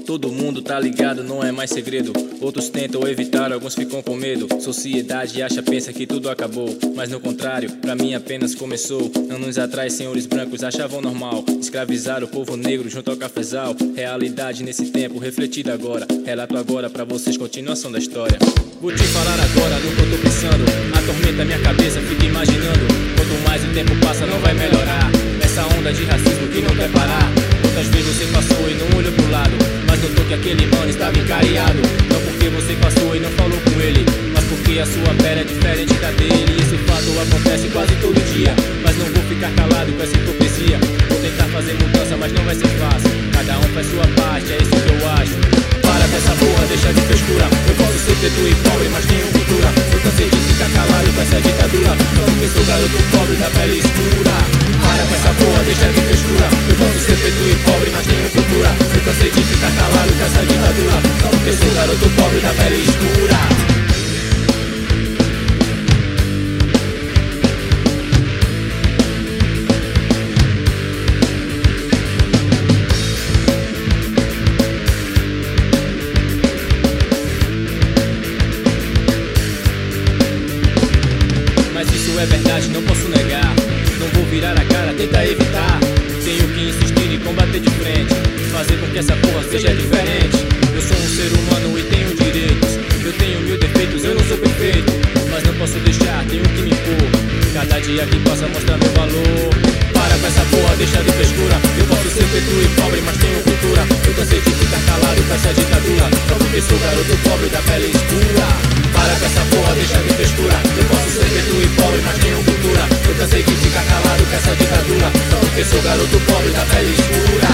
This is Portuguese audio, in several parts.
Todo mundo tá ligado, não é mais segredo. Outros tentam evitar, alguns ficam com medo. Sociedade acha, pensa que tudo acabou, mas no contrário, pra mim apenas começou. Anos atrás, senhores brancos achavam normal escravizar o povo negro junto ao cafezal. Realidade nesse tempo, refletida agora. Relato agora pra vocês, continuação da história. Vou te falar agora do que eu tô pensando. Atormenta minha cabeça, fico imaginando. Quanto mais o tempo passa, não vai melhorar. Essa onda de racismo que não quer parar. Quantas vezes você passou e não olhou pro lado, mas notou que aquele mano estava encariado. Não porque você passou e não falou com ele, mas porque a sua pele é diferente da dele. Esse fato acontece quase todo dia, mas não vou ficar calado com essa hipocrisia. Vou tentar fazer mudança, mas não vai ser fácil. Cada um faz sua parte, é isso que eu acho. Para com essa porra, deixa de frescura. Eu posso ser preto e pobre, mas tenho cultura. Eu cansei de ficar calado com essa ditadura. Só porque sou garoto pobre da pele escura. Para com essa porra, deixa de frescura. Eu posso ser preto e pobre, mas tenho cultura. Eu cansei de ficar calado com essa ditadura. Só porque sou garoto pobre da pele escura. É verdade, não posso negar. Não vou virar a cara, tenta evitar. Tenho que insistir e combater de frente, fazer com que essa porra seja diferente. Eu sou um ser humano e tenho direitos. Eu tenho mil defeitos, eu não sou perfeito, mas não posso deixar, tenho que me impor. Cada dia que passa mostra meu valor. Para com essa porra, deixa de frescura. Eu posso ser preto e pobre, mas tenho cultura. Eu cansei de ficar calado com essa ditadura. Só porque sou garoto pobre da pele escura. Para com essa porra, deixa de frescura. Eu posso ser preto e pobre, mas tenho cultura. Eu cansei de ficar calado com essa ditadura. Só porque sou garoto pobre da pele escura.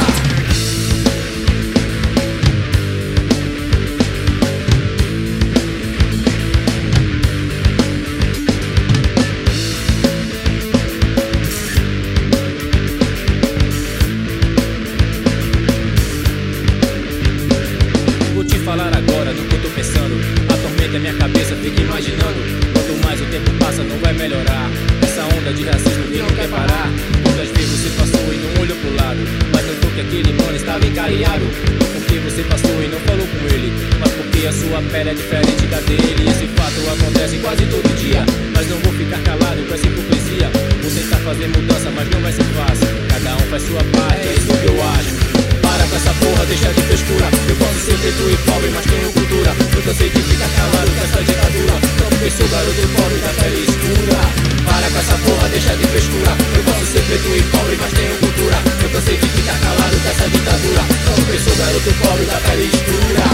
Falar agora do que eu tô pensando. Atormenta minha cabeça, fico imaginando. Quanto mais o tempo passa, não vai melhorar. Essa onda de racismo que não quer parar. Quantas vezes você passou e não olhou pro lado, mas notou que aquele mano estava encariado. Não porque você passou e não falou com ele, mas porque a sua pele é diferente da dele. Esse fato acontece quase todo dia, mas não vou ficar calado com essa hipocrisia. Vou tentar fazer mudança, mas não vai ser fácil. Cada um faz sua parte, é isso que eu acho. Para com essa porra, deixa de frescura. Eu posso ser preto e pobre, mas tenho cultura. Eu cansei de ficar calado com essa ditadura. Só porque sou garoto pobre da pele escura. Para com essa porra, deixa de frescura. Eu posso ser preto e pobre, mas tenho cultura. Eu cansei de ficar calado com essa ditadura. Só porque sou garoto pobre da pele escura.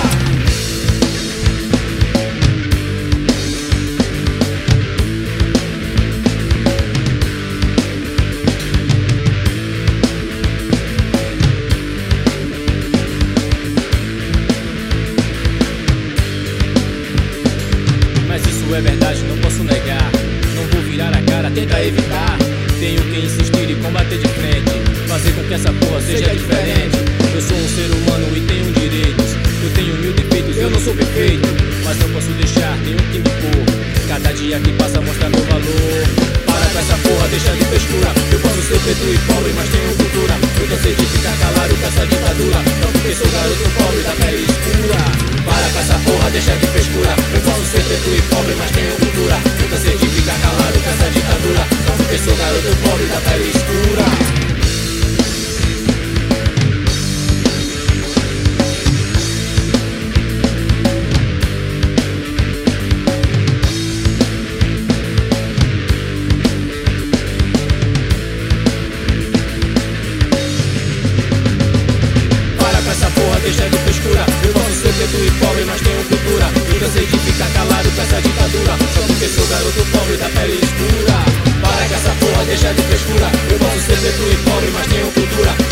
É verdade, não posso negar. Não vou virar a cara, tenta evitar. Tenho que insistir e combater de frente, fazer com que essa porra seja diferente. Eu sou um ser humano e tenho direitos. Eu tenho mil defeitos, eu não sou perfeito, mas não posso deixar, tenho que me pôr. Cada dia que passa mostra meu valor. Para com essa porra, deixa de frescura. Eu posso ser preto e pobre, mas tenho cultura. Eu cansei de ficar calado com essa ditadura. Só porque sou garoto pobre da pele escura. Para com essa porra, deixa de frescura. Eu posso ser preto e pobre, mas tenho cultura. Eu cansei de ficar calado com essa ditadura. Só porque sou garoto pobre da pele escura. Deixa de frescura. Eu posso ser preto e pobre, mas tenho cultura. Eu cansei de ficar calado com essa ditadura. Só porque sou garoto pobre da pele escura. Para com essa porra, deixa de frescura. Eu posso ser preto e pobre, mas tenho cultura.